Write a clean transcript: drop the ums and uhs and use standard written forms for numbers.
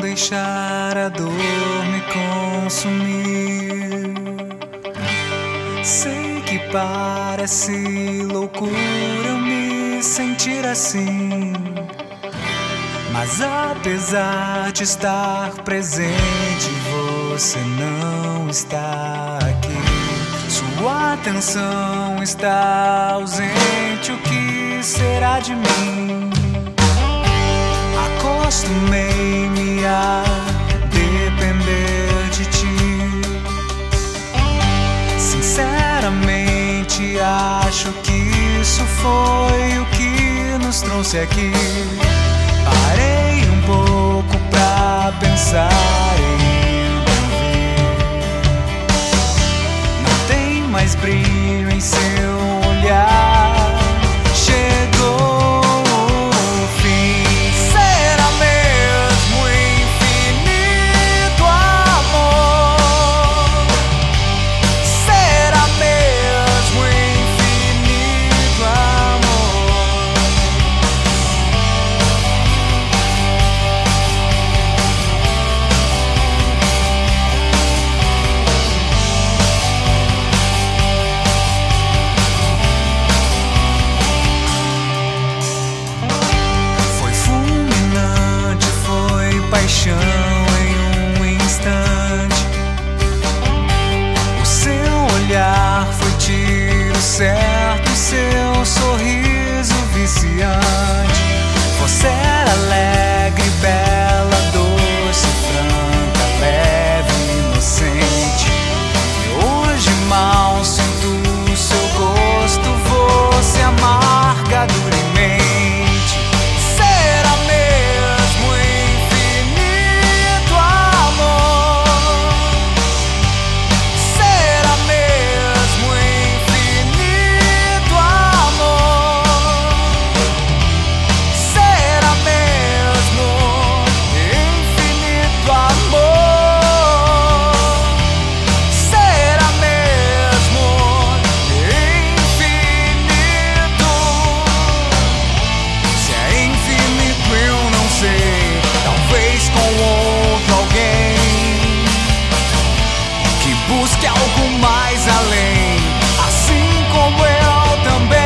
deixar a dor me consumir. Sei que parece loucura eu me sentir assim, mas apesar de estar presente, você não está aqui. Sua atenção está ausente, o que será de mim? Acostumei-me a depender de ti. Sinceramente, acho que isso foi o que nos trouxe aqui. Parei um pouco pra pensar em vir. Não tem mais brilho em seu olhar. Chegou o fim. Será mesmo infinito amor? Será mesmo infinito amor? Paixão em um instante. O seu olhar foi tiro certo, seu sorriso viciante. Você era alegre, bela, doce, franca, leve, inocente. E hoje mal sinto o seu gosto, você amarga duramente. Será mesmo infinito amor? Será mesmo infinito amor? Será mesmo infinito amor? Será mesmo infinito? Se é infinito eu não sei, talvez com outro alguém que busque algo mais além, assim como eu também.